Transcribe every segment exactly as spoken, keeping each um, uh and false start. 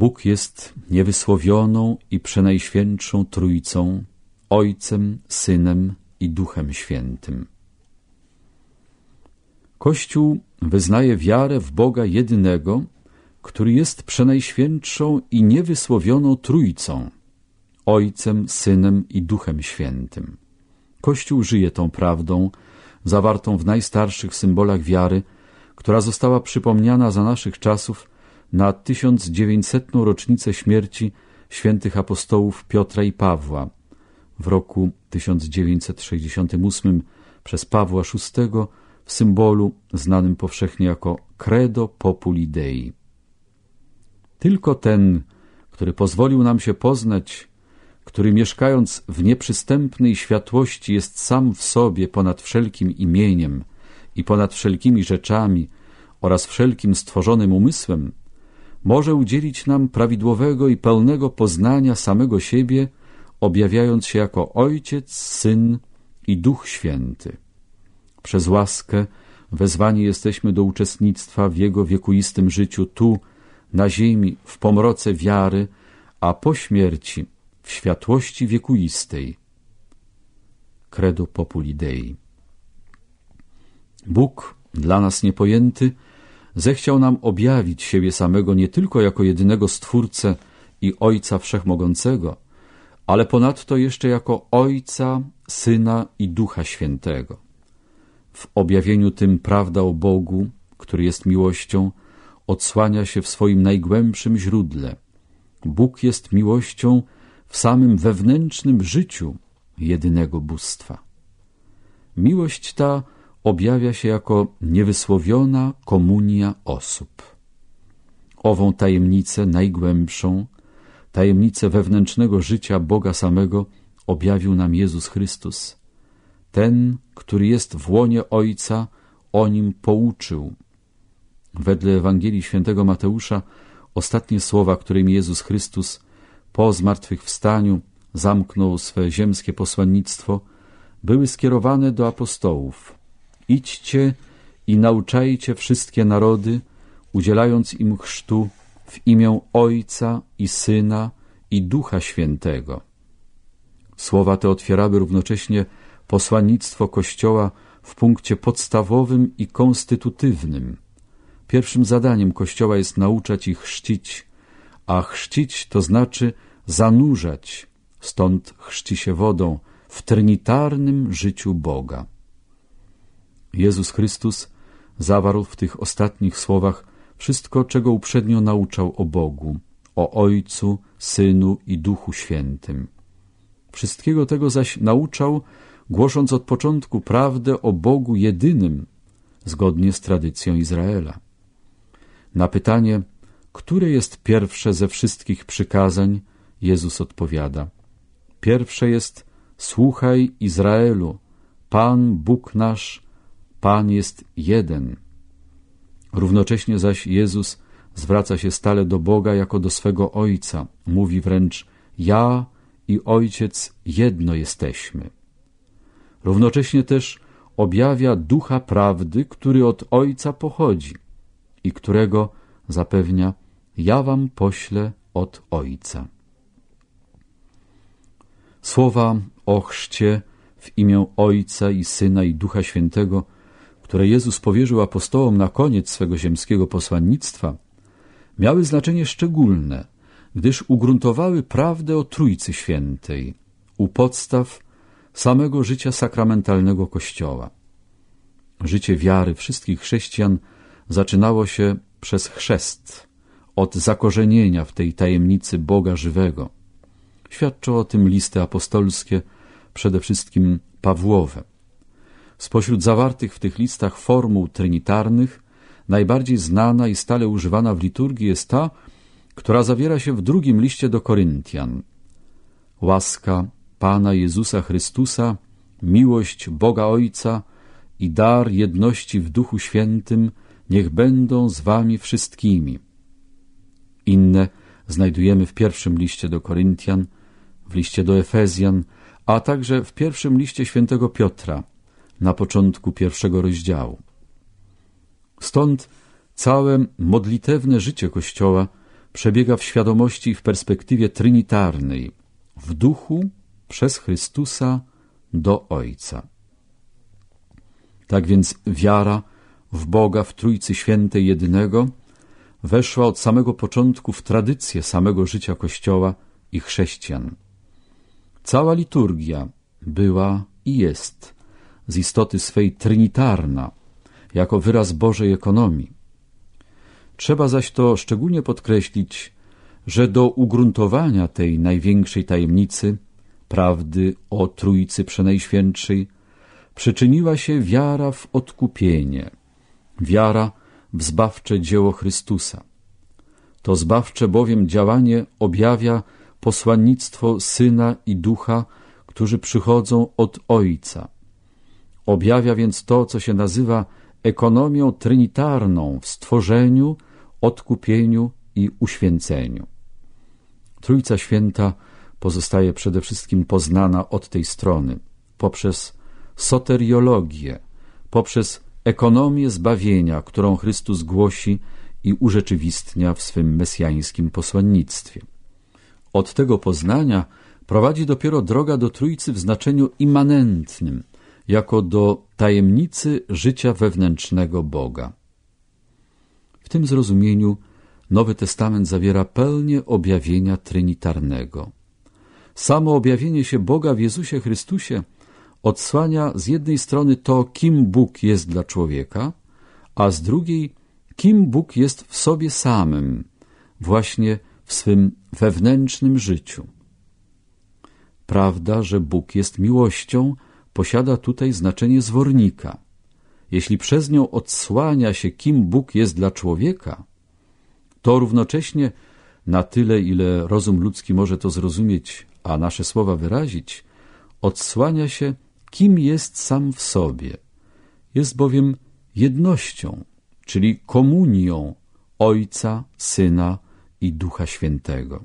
Bóg jest niewysłowioną i przenajświętszą Trójcą, Ojcem, Synem i Duchem Świętym. Kościół wyznaje wiarę w Boga jedynego, który jest przenajświętszą i niewysłowioną Trójcą, Ojcem, Synem i Duchem Świętym. Kościół żyje tą prawdą, zawartą w najstarszych symbolach wiary, która została przypomniana za naszych czasów na tysiąc dziewięćsetną rocznicę śmierci świętych apostołów Piotra i Pawła w roku tysiąc dziewięćset sześćdziesiątym ósmym przez Pawła szóstego w symbolu znanym powszechnie jako Credo Populi Dei. Tylko ten, który pozwolił nam się poznać, który mieszkając w nieprzystępnej światłości jest sam w sobie ponad wszelkim imieniem i ponad wszelkimi rzeczami oraz wszelkim stworzonym umysłem, może udzielić nam prawidłowego i pełnego poznania samego siebie, objawiając się jako Ojciec, Syn i Duch Święty. Przez łaskę wezwani jesteśmy do uczestnictwa w Jego wiekuistym życiu tu, na ziemi, w pomroce wiary, a po śmierci w światłości wiekuistej. Credo Populi Dei. Bóg, dla nas niepojęty, zechciał nam objawić siebie samego nie tylko jako jedynego Stwórcę i Ojca Wszechmogącego, ale ponadto jeszcze jako Ojca, Syna i Ducha Świętego. W objawieniu tym prawda o Bogu, który jest miłością, odsłania się w swoim najgłębszym źródle. Bóg jest miłością w samym wewnętrznym życiu jedynego bóstwa. Miłość ta objawia się jako niewysłowiona komunia osób. Ową tajemnicę najgłębszą, tajemnicę wewnętrznego życia Boga samego objawił nam Jezus Chrystus. Ten, który jest w łonie Ojca, o nim pouczył. Wedle Ewangelii świętego Mateusza ostatnie słowa, którymi Jezus Chrystus po zmartwychwstaniu zamknął swe ziemskie posłannictwo, były skierowane do apostołów. Idźcie i nauczajcie wszystkie narody, udzielając im chrztu w imię Ojca i Syna i Ducha Świętego. Słowa te otwierały równocześnie posłannictwo Kościoła w punkcie podstawowym i konstytutywnym. Pierwszym zadaniem Kościoła jest nauczać i chrzcić, a chrzcić to znaczy zanurzać, stąd chrzci się wodą, w trinitarnym życiu Boga. Jezus Chrystus zawarł w tych ostatnich słowach wszystko, czego uprzednio nauczał o Bogu, o Ojcu, Synu i Duchu Świętym. Wszystkiego tego zaś nauczał, głosząc od początku prawdę o Bogu jedynym, zgodnie z tradycją Izraela. Na pytanie, które jest pierwsze ze wszystkich przykazań, Jezus odpowiada: pierwsze jest: słuchaj, Izraelu, Pan Bóg nasz, Pan jest jeden. Równocześnie zaś Jezus zwraca się stale do Boga jako do swego Ojca. Mówi wręcz: ja i Ojciec jedno jesteśmy. Równocześnie też objawia Ducha Prawdy, który od Ojca pochodzi i którego zapewnia: ja wam poślę od Ojca. Słowa o chrzcie w imię Ojca i Syna i Ducha Świętego, które Jezus powierzył apostołom na koniec swego ziemskiego posłannictwa, miały znaczenie szczególne, gdyż ugruntowały prawdę o Trójcy Świętej u podstaw samego życia sakramentalnego Kościoła. Życie wiary wszystkich chrześcijan zaczynało się przez chrzest, od zakorzenienia w tej tajemnicy Boga żywego. Świadczą o tym listy apostolskie, przede wszystkim Pawłowe. Spośród zawartych w tych listach formuł trinitarnych najbardziej znana i stale używana w liturgii jest ta, która zawiera się w drugim liście do Koryntian. Łaska Pana Jezusa Chrystusa, miłość Boga Ojca i dar jedności w Duchu Świętym niech będą z wami wszystkimi. Inne znajdujemy w pierwszym liście do Koryntian, w liście do Efezjan, a także w pierwszym liście świętego Piotra, na początku pierwszego rozdziału. Stąd całe modlitewne życie Kościoła przebiega w świadomości i w perspektywie trinitarnej, w duchu przez Chrystusa do Ojca. Tak więc wiara w Boga w Trójcy Świętej Jedynego weszła od samego początku w tradycję samego życia Kościoła i chrześcijan. Cała liturgia była i jest z istoty swej trinitarna, jako wyraz Bożej ekonomii. Trzeba zaś to szczególnie podkreślić, że do ugruntowania tej największej tajemnicy, prawdy o Trójcy Przenajświętszej, przyczyniła się wiara w odkupienie, wiara w zbawcze dzieło Chrystusa. To zbawcze bowiem działanie objawia posłannictwo Syna i Ducha, którzy przychodzą od Ojca. Objawia więc to, co się nazywa ekonomią trinitarną w stworzeniu, odkupieniu i uświęceniu. Trójca Święta pozostaje przede wszystkim poznana od tej strony, poprzez soteriologię, poprzez ekonomię zbawienia, którą Chrystus głosi i urzeczywistnia w swym mesjańskim posłannictwie. Od tego poznania prowadzi dopiero droga do Trójcy w znaczeniu immanentnym, jako do tajemnicy życia wewnętrznego Boga. W tym zrozumieniu Nowy Testament zawiera pełnię objawienia trinitarnego. Samo objawienie się Boga w Jezusie Chrystusie odsłania z jednej strony to, kim Bóg jest dla człowieka, a z drugiej, kim Bóg jest w sobie samym, właśnie w swym wewnętrznym życiu. Prawda, że Bóg jest miłością, posiada tutaj znaczenie zwornika. Jeśli przez nią odsłania się, kim Bóg jest dla człowieka, to równocześnie, na tyle, ile rozum ludzki może to zrozumieć, a nasze słowa wyrazić, odsłania się, kim jest sam w sobie. Jest bowiem jednością, czyli komunią Ojca, Syna i Ducha Świętego.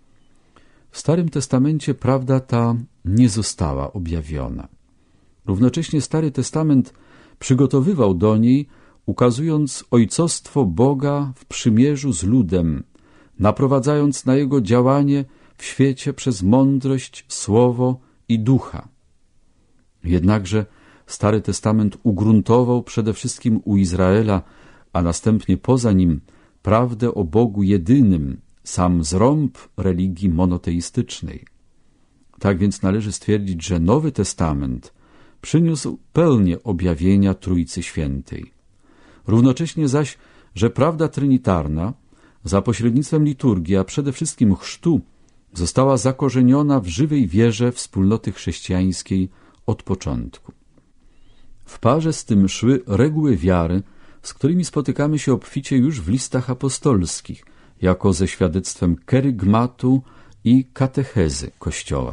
W Starym Testamencie prawda ta nie została objawiona. Równocześnie Stary Testament przygotowywał do niej, ukazując ojcostwo Boga w przymierzu z ludem, naprowadzając na jego działanie w świecie przez mądrość, słowo i ducha. Jednakże Stary Testament ugruntował przede wszystkim u Izraela, a następnie poza nim, prawdę o Bogu jedynym, sam zrąb religii monoteistycznej. Tak więc należy stwierdzić, że Nowy Testament przyniósł pełnię objawienia Trójcy Świętej. Równocześnie zaś, że prawda trinitarna za pośrednictwem liturgii, a przede wszystkim chrztu, została zakorzeniona w żywej wierze wspólnoty chrześcijańskiej od początku. W parze z tym szły reguły wiary, z którymi spotykamy się obficie już w listach apostolskich, jako ze świadectwem kerygmatu i katechezy Kościoła.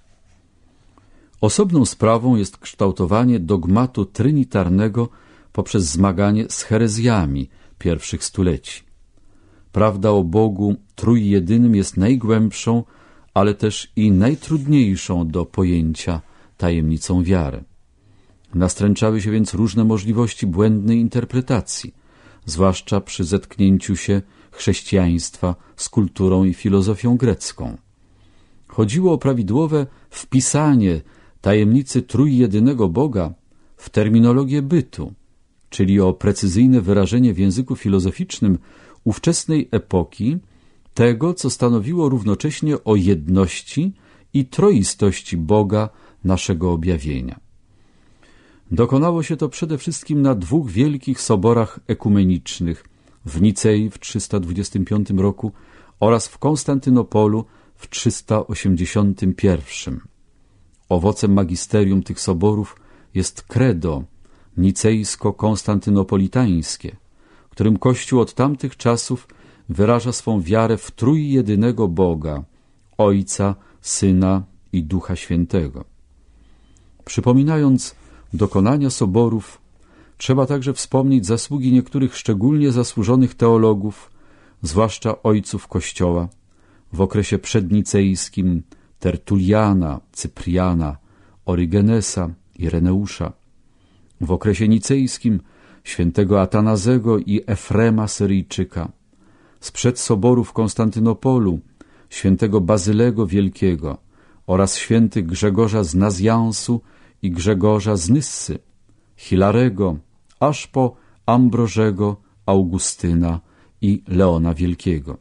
Osobną sprawą jest kształtowanie dogmatu trinitarnego poprzez zmaganie z herezjami pierwszych stuleci. Prawda o Bogu trójjedynym jest najgłębszą, ale też i najtrudniejszą do pojęcia tajemnicą wiary. Nastręczały się więc różne możliwości błędnej interpretacji, zwłaszcza przy zetknięciu się chrześcijaństwa z kulturą i filozofią grecką. Chodziło o prawidłowe wpisanie tajemnicy trójjedynego Boga w terminologię bytu, czyli o precyzyjne wyrażenie w języku filozoficznym ówczesnej epoki tego, co stanowiło równocześnie o jedności i troistości Boga naszego objawienia. Dokonało się to przede wszystkim na dwóch wielkich soborach ekumenicznych w Nicei w trzysta dwudziestym piątym roku oraz w Konstantynopolu w trzysta osiemdziesiątym pierwszym. Owocem magisterium tych soborów jest credo nicejsko-konstantynopolitańskie, którym Kościół od tamtych czasów wyraża swą wiarę w trójjedynego Boga, Ojca, Syna i Ducha Świętego. Przypominając dokonania soborów, trzeba także wspomnieć zasługi niektórych szczególnie zasłużonych teologów, zwłaszcza ojców Kościoła, w okresie przednicejskim Tertuliana, Cypriana, Orygenesa, Ireneusza, w okresie nicejskim świętego Atanazego i Efrema Syryjczyka, sprzed soboru w Konstantynopolu, świętego Bazylego Wielkiego oraz świętych Grzegorza z Nazjansu i Grzegorza z Nyssy, Hilarego, aż po Ambrożego, Augustyna i Leona Wielkiego.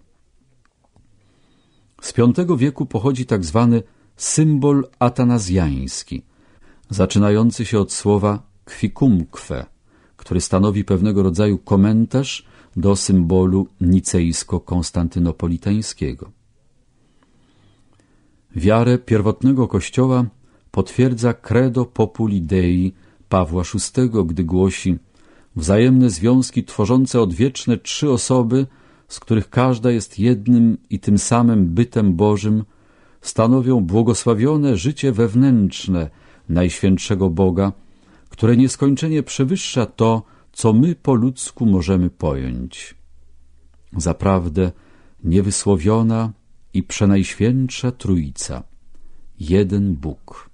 Z piątego wieku pochodzi tak zwany symbol atanazjański, zaczynający się od słowa kwicumque, który stanowi pewnego rodzaju komentarz do symbolu nicejsko-konstantynopolitańskiego. Wiarę pierwotnego Kościoła potwierdza Credo Populi Dei Pawła szóstego, gdy głosi: wzajemne związki tworzące odwieczne trzy osoby, z których każda jest jednym i tym samym bytem Bożym, stanowią błogosławione życie wewnętrzne Najświętszego Boga, które nieskończenie przewyższa to, co my po ludzku możemy pojąć. Zaprawdę niewysłowiona i przenajświętsza Trójca, jeden Bóg.